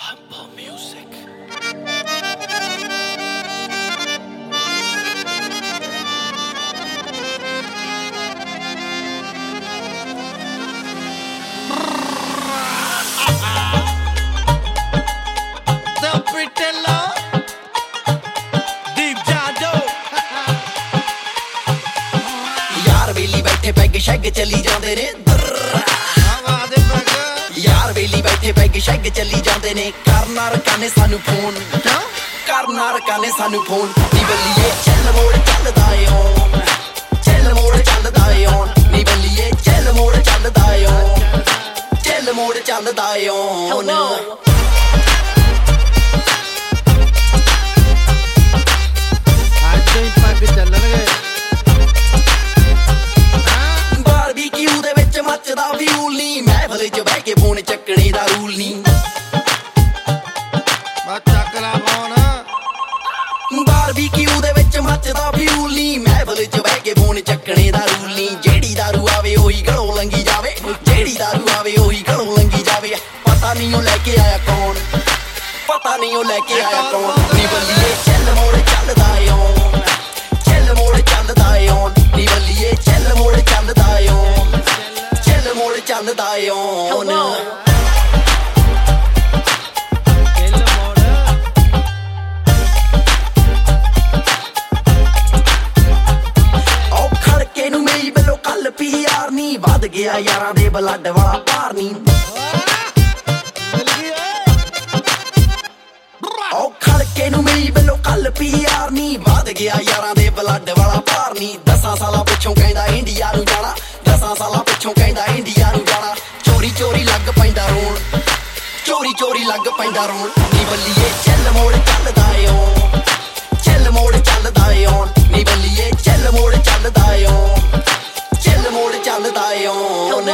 Humble music. The Pretender, Deep Jado. यार बेली बैठे peg शैग चली जांदे ने यार बेली बैठे पैग शैग चली जांदे ने करना रकाने सानू फोन करना रकाने सानू फोन नी बल्लीए चल मोड़ चलदा ए ओन चल मोड़ चलदा ए ओन नी बल्लीए चल मोड़ चलदा ए ओन चल मोड़ चलदा ए ओन ਮੱਚਦਾ ਫਿਊਲ ਨੀ ਮਹਿਫਲ ਚ ਬਹਿ ਕੇ ਫੋਨ ਚੱਕਣੇ ਦਾ ਰੂਲ ਨੀ ਬਸ ਚੱਕ ਲੈ ਫੋਨ ਬਾਰਬੀਕਿਊ ਦੇ ਵਿੱਚ ਮੱਚਦਾ ਫਿਊਲ ਨੀ ਮਹਿਫਲ ਚ ਬਹਿ ਕੇ ਫੋਨ ਚੱਕਣੇ ਦਾ ਰੂਲ ਨੀ ਜਿਹੜੀ ਦਾਰੂ ਆਵੇ ਉਹੀ ਗਲੋਂ ਲੰਗੀ ਜਾਵੇ ਜਿਹੜੀ ਦਾਰੂ ਆਵੇ ਉਹੀ ਗਲੋਂ ਲੰਗੀ ਜਾਵੇ ਪਤਾ ਨਹੀਂ ਉਹ ਲੈ ਕੇ ਆਇਆ ਕੌਣ ਪਤਾ ਨਹੀਂ ਉਹ ਲੈ ਕੇ ਆਇਆ ਕੌਣ ਨੀ ਬੱਲੀਏ ਚੱਲ ਮੋੜ ਚੱਲਦਾ ਏ ਓਨ ਚੱਲ ਮੋੜ ਚੱਲਦਾ ਏ ਓਨ ਨੀ ਬੱਲੀਏ ਚੱਲ ਮੋੜ ਚੱਲਦਾ ਏ ਓਨ ਚੱਲ ਮੋੜ ਚੱਲਦਾ ਏ ਓਨ ਪੀਆਰ ਨੀ ਵੱਧ ਗਿਆ ਯਾਰਾਂ ਦੇ ਬਲੱਡ ਵਾਲਾ ਪਾਰ ਨੀ ਉਹ ਖੜਕੇ ਨੂੰ ਮੇਰੀ ਬਲੋ ਕੱਲ ਪੀਆਰ ਨੀ ਵੱਧ ਗਿਆ ਯਾਰਾਂ ਦੇ ਬਲੱਡ ਵਾਲਾ ਪਾਰ ਨੀ 10 ਸਾਲਾਂ ਪਿੱਛੋਂ ਕਹਿੰਦਾ ਇੰਡੀਆ ਨੂੰ ਜਾਣਾ 10 ਸਾਲਾਂ ਪਿੱਛੋਂ ਕਹਿੰਦਾ ਇੰਡੀਆ ਨੂੰ ਜਾਣਾ ਚੋਰੀ ਚੋਰੀ ਲੱਗ ਪੈਂਦਾ ਰੋਣ ਚੋਰੀ ਚੋਰੀ ਲੱਗ ਪੈਂਦਾ ਰੋਣ ਨੀ ਬੱਲੀਏ ਚੱਲ ਮੋੜ ਚੱਲਦਾ ਏ ਓਨ ਚੱਲ ਮੋੜ ਚੱਲਦਾ ਏ ਓਨ ਨੀ ਬੱਲੀਏ ਚੱਲ ਮੋੜ ਚੱਲਦਾ ਏ ਓਨ ਚੱਲ ਮੋੜ ਚੱਲਦਾ ਏ ਓਨ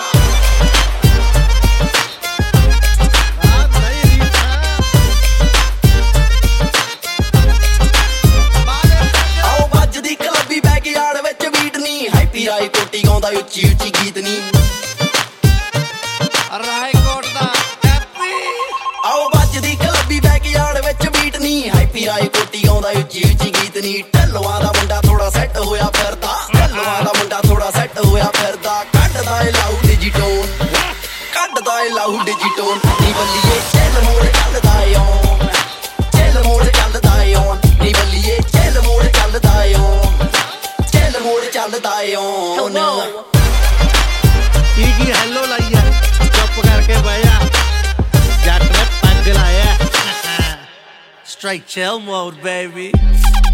ਆਓ ਵੱਜਦੀ ਕਲੱਬੀ ਬੈਕਯਾਰਡ ਵਿੱਚ ਬੀਟ ਨੀ ਹੈਪੀ ਰਾਏ ਕੋਟੀ ਗਾਉਂਦਾ ਉੱਚੀ ਉੱਚੀ ਗੀਤ ਨੀ ਰਾਏ ਕੋਟ ਦਾ ਹੈਪੀ ਆਓ ਵੱਜਦੀ ਕਲੱਬੀ ਬੈਕਯਾਰਡ ਵਿੱਚ ਬੀਟ ਨੀ ਹੈਪੀ ਰਾਏ ਕੋਟੀ ਗਾਉਂਦਾ ਉੱਚੀ ਉੱਚੀ ਗੀਤ ਨੀ ਢੱਲਵਾਂ ਦਾ ਮੁੰਡਾ ਥੋੜਾ ਸੈੱਟ ਹੋਇਆ ਫਿਰਦਾ ਢੱਲਵਾਂ ਦਾ ਮੁੰਡਾ ਥੋੜਾ ਸੈੱਟ ਹੋਇਆ ਫਿਰਦਾ ਕੱਢਦਾ ਏ ਲਾਊਡ ਡਿਜੀਟੋਨ ਕੱਢਦਾ ਏ ਲਾਊਡ ਡਿਜੀਟੋਨ ਨੀ ਬੱਲੀਏ ਚੱਲ ਮੋੜ ਚੱਲਦਾ ਏ ਓਨ ਚੱਲ ਮੋੜ ਚੱਲਦਾ ਏ ਓਨ ਨੀ ਬੱਲੀਏ ਚੱਲ ਮੋੜ ਚੱਲਦਾ ਏ ਓਨ ਚੱਲ ਮੋੜ ਚੱਲਦਾ ਏ ਓਨ ਕੀ ਹੈਲੋ ਲਾਈ ਆ ਚੁੱਪ ਕਰਕੇ ਬਹਿ ਜਾ ਜੱਟ ਨੇ ਪੱਗ ਲਾਇਆ ਸਟ੍ਰਾਈਕ ਚਿਲ ਮੋਡ ਬੇਬੀ